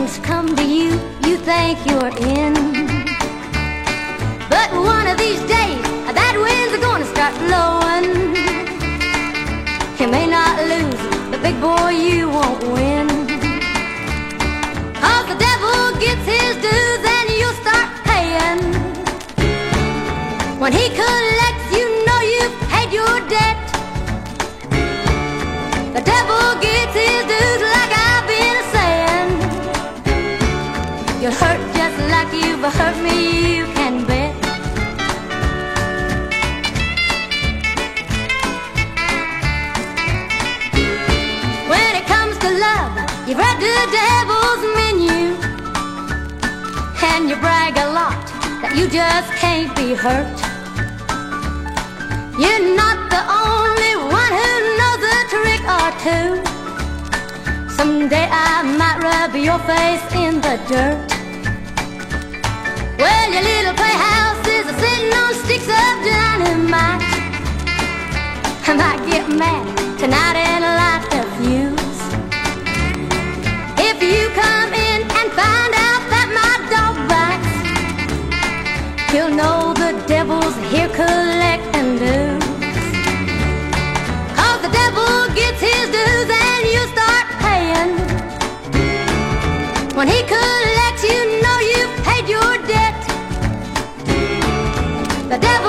things come to you, you think you're in. But one of these days, that wind's gonna start blowing. You may not lose, but big boy, you won't win. 'Cause the devil gets his dues and you'll start paying. When he collects, you know you've paid your debt. The devil gets his dues, like I've been saying. You'll hurt just like you've hurt me, you can bet. When it comes to love, you've read the devil's menu, and you brag a lot that you just can't be hurt. You're not the only one who knows a trick or two. Someday I might rub your face in the dirt. Well, your little playhouse is sitting on sticks of dynamite. I might get mad tonight and light the fuse. If you come in and find out that my dog bites, you'll know the devil's here collecting dues. 'Cause the devil gets his dues and you start paying. When he collects, you know you've paid your debt. The devil